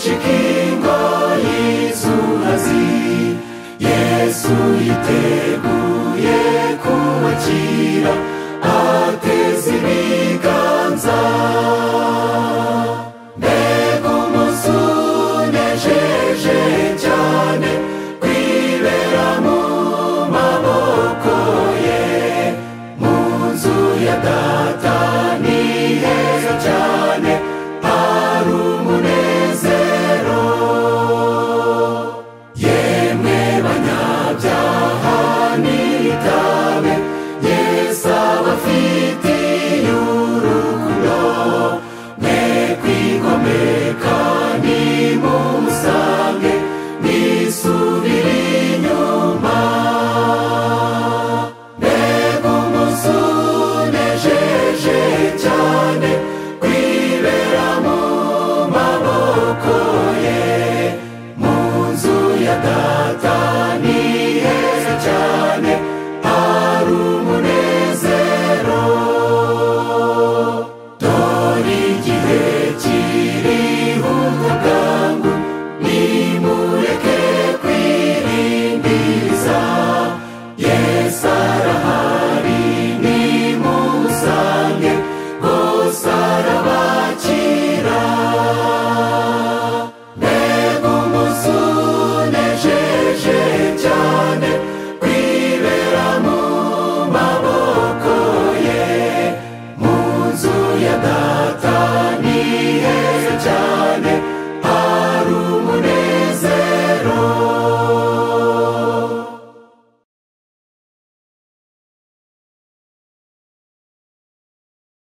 shikingo y'izuhazi Yesu yiteguye kubakira ateze ibiganza mbega umunsi unejeje cyane kwibera mu maboko ye mu nzu ya data ni heza cyane hari umunezero yemwe banyabyaha nitabe Yesu abafitiye urukundo mwe kwigomeka nimumusange mwisubire inyuma mbega umunsi unejeje cyane kwibera mu maboko ye mu nzu ya data ni heza cyane hari umunezero dore igihe kiri